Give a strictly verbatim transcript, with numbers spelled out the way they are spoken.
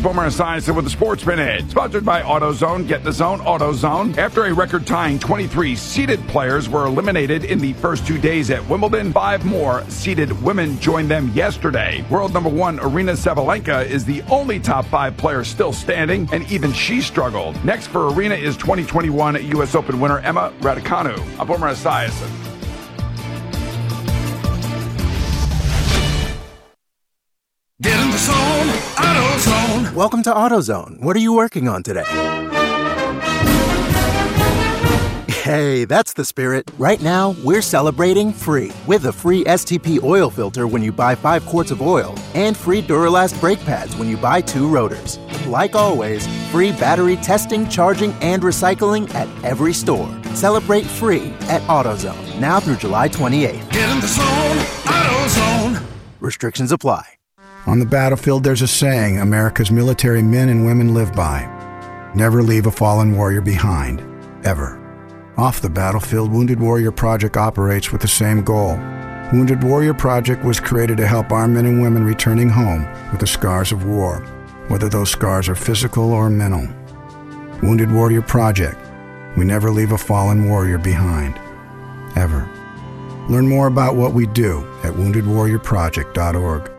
Boomer Esiason with the Sports Minute. Sponsored by AutoZone. Get in the zone, AutoZone. After a record-tying twenty-three seeded players were eliminated in the first two days at Wimbledon, five more seeded women joined them yesterday. World number one Aryna Sabalenka is the only top five player still standing, and even she struggled. Next for Aryna is twenty twenty-one U S Open winner Emma Raducanu. I'm Boomer Esiason. Get in the zone, AutoZone. Welcome to AutoZone. What are you working on today? Hey, that's the spirit. Right now, we're celebrating free with a free S T P oil filter when you buy five quarts of oil and free Duralast brake pads when you buy two rotors. Like always, free battery testing, charging, and recycling at every store. Celebrate free at AutoZone, now through July twenty-eighth. Get in the zone, AutoZone. Restrictions apply. On the battlefield, there's a saying America's military men and women live by. Never leave a fallen warrior behind, ever. Off the battlefield, Wounded Warrior Project operates with the same goal. Wounded Warrior Project was created to help our men and women returning home with the scars of war, whether those scars are physical or mental. Wounded Warrior Project. We never leave a fallen warrior behind, ever. Learn more about what we do at wounded warrior project dot org.